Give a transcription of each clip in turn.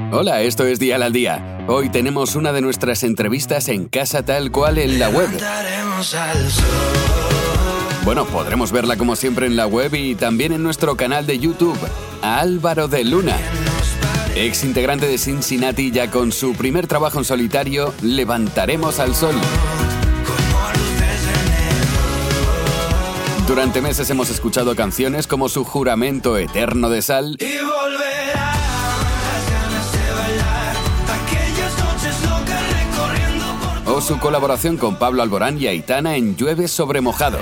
Hola, esto es Dial al Día. Hoy tenemos una de nuestras entrevistas en Casa Tal Cual en la web. Bueno, podremos verla como siempre en la web y también en nuestro canal de YouTube, a Álvaro de Luna. Ex integrante de Cincinnati, ya con su primer trabajo en solitario, Levantaremos al Sol. Durante meses hemos escuchado canciones como su Juramento Eterno de Sal o su colaboración con Pablo Alborán y Aitana en Llueve sobre mojado.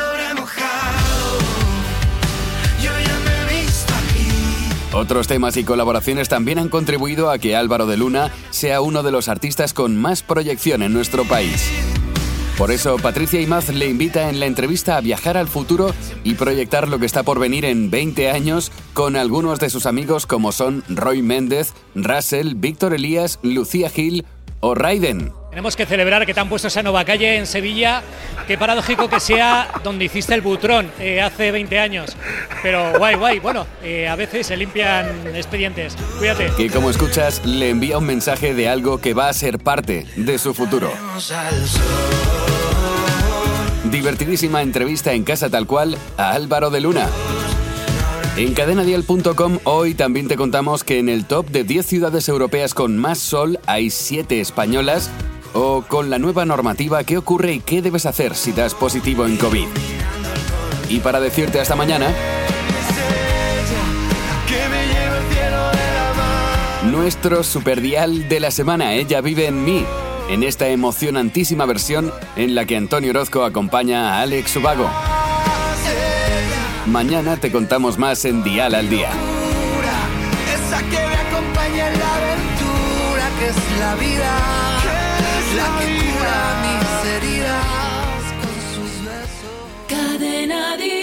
Otros temas y colaboraciones también han contribuido a que Álvaro de Luna sea uno de los artistas con más proyección en nuestro país. Por eso, Patricia Imaz le invita en la entrevista a viajar al futuro y proyectar lo que está por venir en 20 años con algunos de sus amigos como son Roy Méndez, Russell, Víctor Elías, Lucía Gil o Raiden. Tenemos que celebrar que te han puesto esa nueva calle en Sevilla. Qué paradójico que sea donde hiciste el Butrón hace 20 años. Pero guay. Bueno, a veces se limpian expedientes. Cuídate. Que como escuchas, le envía un mensaje de algo que va a ser parte de su futuro. Divertidísima entrevista en Casa Tal Cual a Álvaro de Luna. En cadenadial.com hoy también te contamos que en el top de 10 ciudades europeas con más sol hay 7 españolas, o con la nueva normativa qué ocurre y qué debes hacer si das positivo en COVID. Y para decirte hasta mañana, nuestro superdial de la semana, Ella vive en mí, en esta emocionantísima versión en la que Antonio Orozco acompaña a Alex Ubago. Mañana te contamos más en Dial al Día. Esa que me acompaña en la aventura que es la vida, la que cura mis heridas con sus besos. Cadena Dial.